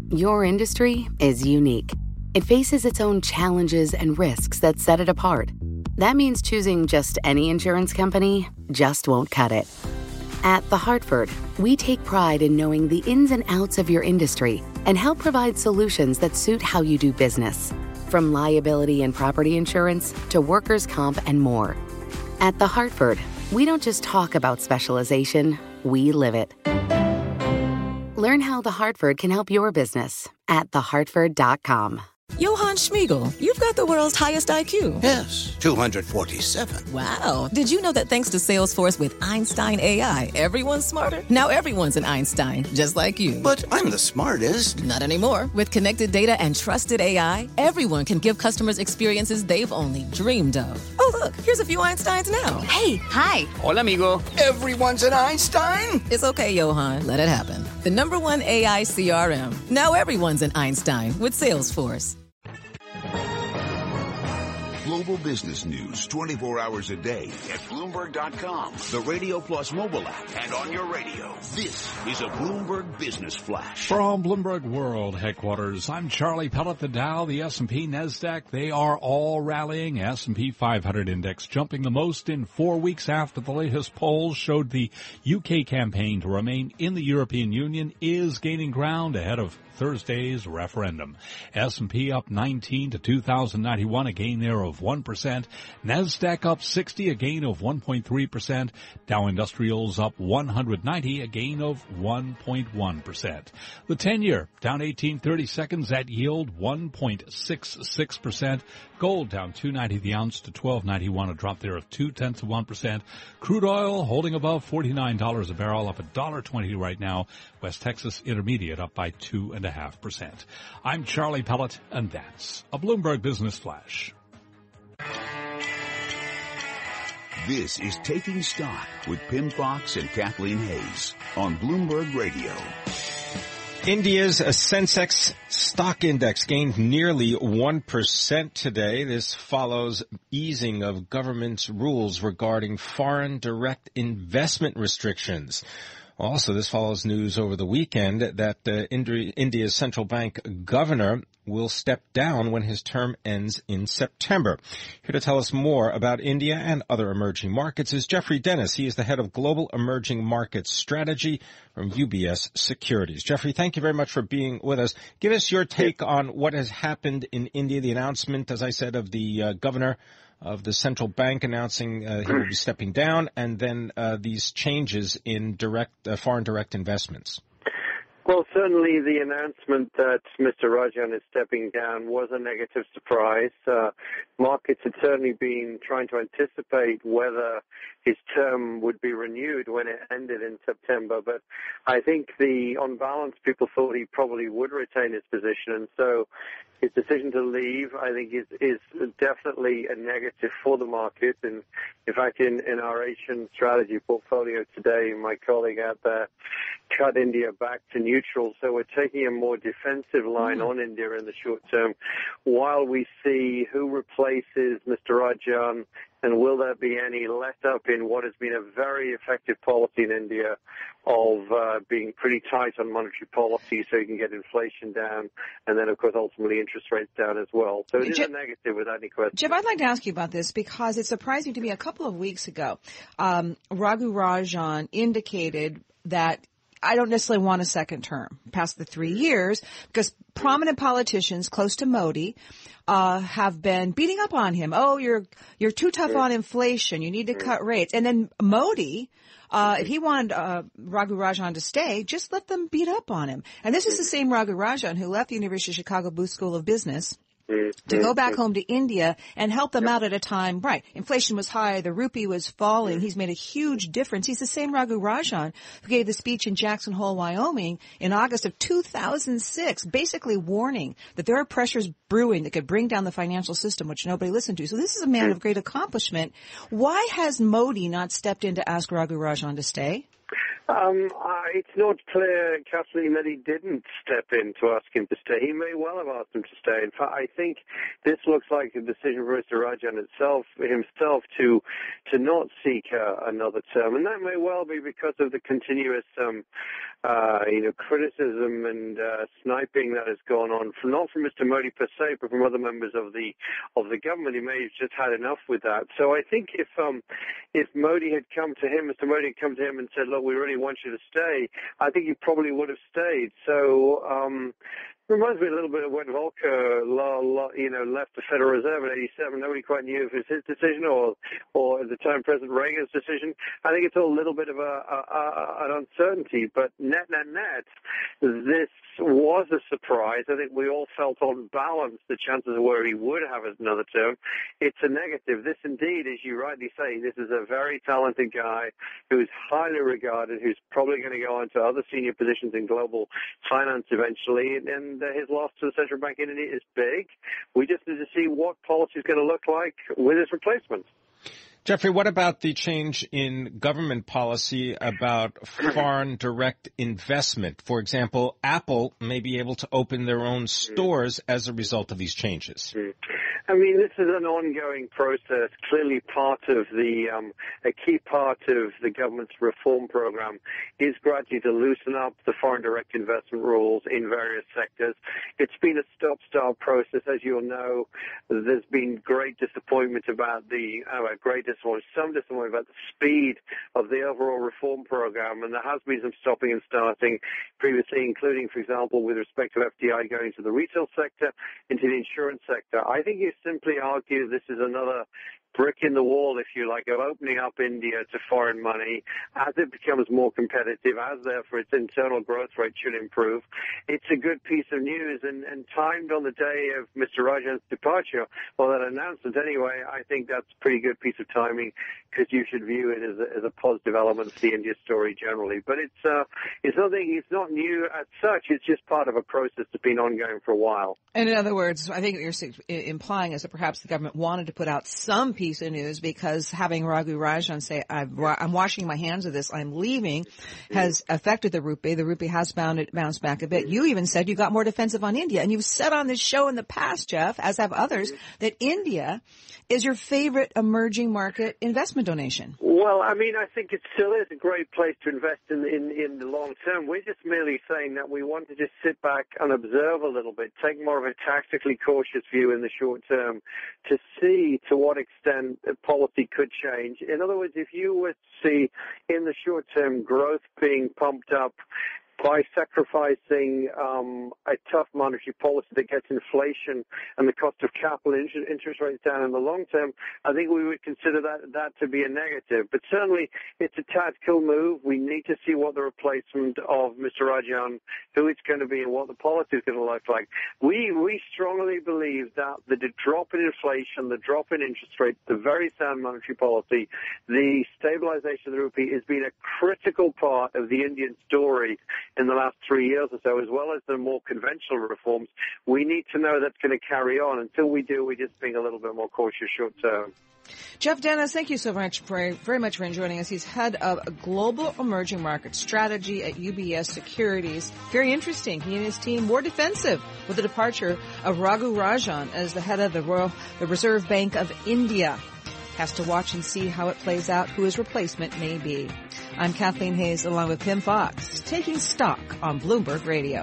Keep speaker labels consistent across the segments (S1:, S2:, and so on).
S1: Your industry is unique. It faces its own challenges and risks that set it apart. That means choosing just any insurance company just won't cut it. At The Hartford, we take pride in knowing the ins and outs of your industry and help provide solutions that suit how you do business. From liability and property insurance to workers' comp and more. At The Hartford, we don't just talk about specialization, we live it. Learn how The Hartford can help your business at thehartford.com.
S2: Johann Schmiegel, you've got the world's highest IQ.
S3: Yes, 247.
S2: Wow. Did you know that thanks to Salesforce with Einstein AI, everyone's smarter? Now everyone's an Einstein, just like you.
S3: But I'm the smartest.
S2: Not anymore. With connected data and trusted AI, everyone can give customers experiences they've only dreamed of. Oh, look, here's a few Einsteins now.
S4: Hey, hi.
S5: Hola, amigo.
S3: Everyone's an Einstein?
S2: It's okay, Johann. Let it happen. The #1 AI CRM. Now everyone's an Einstein with Salesforce.
S6: Global business news 24 hours a day at Bloomberg.com, the Radio Plus mobile app, and on your radio. This is a Bloomberg Business Flash.
S7: From Bloomberg World Headquarters, I'm Charlie Pellet. The Dow, the S&P, NASDAQ, they are all rallying. S&P 500 index jumping the most in 4 weeks after the latest polls showed the UK campaign to remain in the European Union is gaining ground ahead of Thursday's referendum. S&P up 19 to 2,091, a gain there of 1%. NASDAQ up 60, a gain of 1.3%. Dow Industrials up 190, a gain of 1.1%. The 10-year down 18/32 at yield 1.66%. Gold down $2.90 the ounce to $12.91, a drop there of 0.2%. Crude oil holding above $49 a barrel, up $1.20 right now. West Texas Intermediate up by 2.5%. I'm Charlie Pellet, and that's a Bloomberg Business Flash.
S6: This is Taking Stock with Pimm Fox and Kathleen Hayes on Bloomberg Radio.
S8: India's Sensex stock index gained nearly 1% today. This follows easing of government's rules regarding foreign direct investment restrictions. Also, this follows news over the weekend that India's central bank governor will step down when his term ends in September. Here to tell us more about India and other emerging markets is Jeffrey Dennis. He is the head of Global Emerging Markets Strategy from UBS Securities. Jeffrey, thank you very much for being with us. Give us your take on what has happened in India, the announcement, as I said, of the governor of the central bank announcing he will be stepping down, and then these changes in foreign direct investments.
S9: Well, certainly the announcement that Mr. Rajan is stepping down was a negative surprise. Markets had certainly been trying to anticipate whether his term would be renewed when it ended in September, but I think on balance, people thought he probably would retain his position, and so his decision to leave, I think, is definitely a negative for the market. And in fact, in our Asian strategy portfolio today, my colleague out there cut India back to neutral. So we're taking a more defensive line on India in the short term while we see who replaces Mr. Rajan, and will there be any let up in what has been a very effective policy in India of being pretty tight on monetary policy so you can get inflation down, and then, of course, ultimately interest rates down as well. So it is a negative without any question.
S4: Jeff, I'd like to ask you about this because it's surprising to me. A couple of weeks ago, Raghu Rajan indicated that I don't necessarily want a second term past the 3 years because prominent politicians close to Modi have been beating up on him. Oh, you're too tough on inflation. You need to cut rates. And then Modi, if he wanted Raghu Rajan to stay, just let them beat up on him. And this is the same Raghu Rajan who left the University of Chicago Booth School of Business to go back home to India and help them out at a time, right, inflation was high, the rupee was falling, he's made a huge difference. He's the same Raghu Rajan who gave the speech in Jackson Hole, Wyoming in August of 2006, basically warning that there are pressures brewing that could bring down the financial system, which nobody listened to. So this is a man of great accomplishment. Why has Modi not stepped in to ask Raghu Rajan to stay?
S9: It's not clear, Kathleen, that he didn't step in to ask him to stay. He may well have asked him to stay. In fact, I think this looks like a decision for Mr. Rajan himself to not seek another term, and that may well be because of the continuous, criticism and sniping that has gone on, not from Mr. Modi per se, but from other members of the government. He may have just had enough with that. So I think if Modi had come to him, Mr. Modi had come to him and said, "Look, we really want you to stay," I think he probably would have stayed. So reminds me a little bit of when Volcker, left the Federal Reserve in '87. Nobody quite knew if it was his decision or at the time President Reagan's decision. I think it's a little bit of an uncertainty. But net, this was a surprise. I think we all felt on balance the chances were he would have another term. It's a negative. This indeed, as you rightly say, this is a very talented guy who's highly regarded, who's probably going to go on to other senior positions in global finance eventually, and his loss to the Central Bank in India is big. We just need to see what policy is going to look like with his replacement.
S8: Jeffrey, what about the change in government policy about foreign direct investment? For example, Apple may be able to open their own stores as a result of these changes.
S9: I mean, this is an ongoing process. Clearly, a key part of the government's reform program is gradually to loosen up the foreign direct investment rules in various sectors. It's been a stop-start process, as you'll know. There's been great disappointment about some disappointment about the speed of the overall reform program, and there has been some stopping and starting previously, including, for example, with respect to FDI going to the retail sector, into the insurance sector. I think you simply argue this is another brick in the wall, if you like, of opening up India to foreign money as it becomes more competitive, as therefore its internal growth rate should improve. It's a good piece of news, and timed on the day of Mr. Rajan's departure, or that announcement anyway, I think that's a pretty good piece of timing, because you should view it as a positive element of the India story generally. But it's not new as such. It's just part of a process that's been ongoing for a while.
S4: And in other words, I think what you're implying is that perhaps the government wanted to put out some piece of news, because having Raghu Rajan say, I'm washing my hands of this, I'm leaving, has affected the rupee. The rupee has bounced back a bit. You even said you got more defensive on India. And you've said on this show in the past, Jeff, as have others, that India is your favorite emerging market investment donation.
S9: Well, I mean, I think it still is a great place to invest in the long term. We're just merely saying that we want to just sit back and observe a little bit, take more of a tactically cautious view in the short term to see to what extent policy could change. In other words, if you were to see in the short term growth being pumped up by sacrificing a tough monetary policy that gets inflation and the cost of capital interest rates down in the long term, I think we would consider that to be a negative. But certainly it's a tactical move. We need to see what the replacement of Mr. Rajan, who it's going to be, and what the policy is going to look like. We strongly believe that the drop in inflation, the drop in interest rates, the very sound monetary policy, the stabilization of the rupee has been a critical part of the Indian story in the last 3 years or so, as well as the more conventional reforms. We need to know that's going to carry on. Until we do, we're just being a little bit more cautious short term.
S4: Jeff Dennis, thank you so much very much for joining us. He's head of Global Emerging Market Strategy at UBS Securities. Very interesting. He and his team more defensive with the departure of Raghu Rajan as the head of the Reserve Bank of India. Has to watch and see how it plays out, who his replacement may be. I'm Kathleen Hayes along with Tim Fox, Taking Stock on Bloomberg Radio.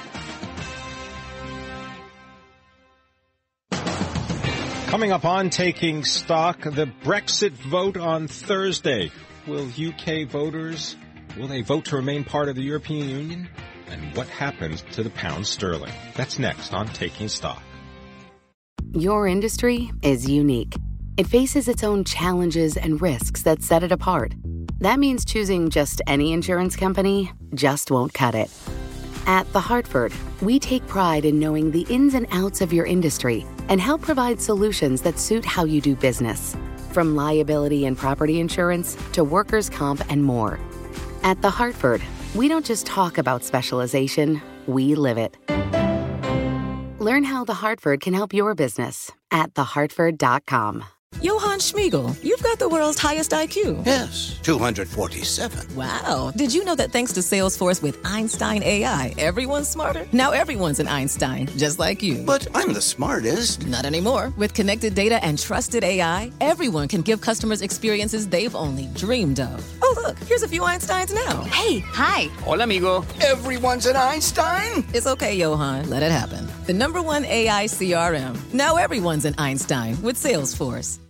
S8: Coming up on Taking Stock, the Brexit vote on Thursday. Will UK voters, will they vote to remain part of the European Union? And what happens to the pound sterling? That's next on Taking Stock.
S1: Your industry is unique. It faces its own challenges and risks that set it apart. That means choosing just any insurance company just won't cut it. At The Hartford, we take pride in knowing the ins and outs of your industry and help provide solutions that suit how you do business. From liability and property insurance to workers' comp and more. At The Hartford, we don't just talk about specialization, we live it. Learn how The Hartford can help your business at thehartford.com.
S2: Johann Schmiegel, you've got the world's highest IQ.
S3: Yes, 247.
S2: Wow. Did you know that thanks to Salesforce with Einstein AI, everyone's smarter? Now everyone's an Einstein, just like you.
S3: But I'm the smartest.
S2: Not anymore. With connected data and trusted AI, everyone can give customers experiences they've only dreamed of. Oh, look, here's a few Einsteins now.
S5: Hey, hi.
S3: Hola, amigo. Everyone's an Einstein?
S2: It's okay, Johann. Let it happen. The #1 AI CRM. Now everyone's an Einstein with Salesforce.